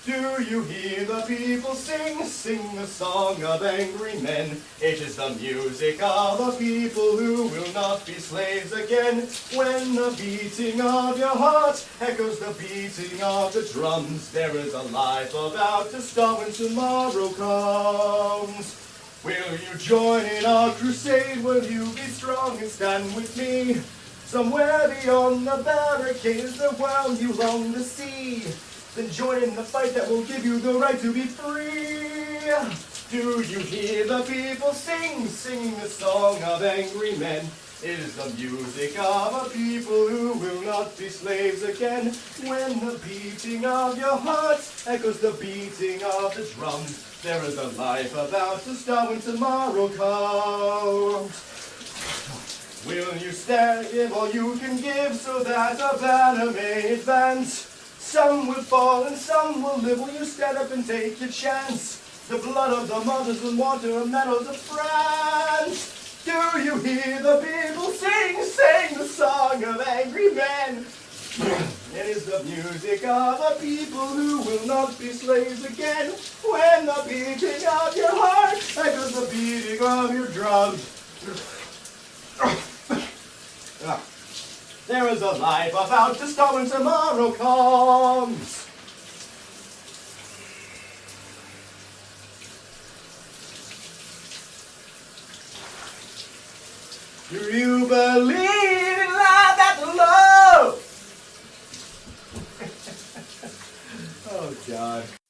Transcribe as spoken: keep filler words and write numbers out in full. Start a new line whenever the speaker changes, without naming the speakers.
Do you hear the people sing, sing the song of angry men? It is the music of a people who will not be slaves again. When the beating of your heart echoes the beating of the drums, there is a life about to start when tomorrow comes. Will you join in our crusade? Will you be strong and stand with me? Somewhere beyond the barricades, the world you long to see. Then join in the fight that will give you the right to be free. Do you hear the people sing, sing the song of angry men? It is the music of a people who will not be slaves again. When the beating of your heart echoes the beating of the drums, there is a life about to start when tomorrow comes. Will you stand, give all you can give so that the banner may advance? Some will fall and some will live. Will you stand up and take your chance? The blood of the mothers and water and metals of France. Do you hear the people sing, sing the song of angry men? It is the music of a people who will not be slaves again. When the beating of your heart echoes the beating of your drums. There is a life about to start when tomorrow comes. Do you believe in love that love? Oh, God.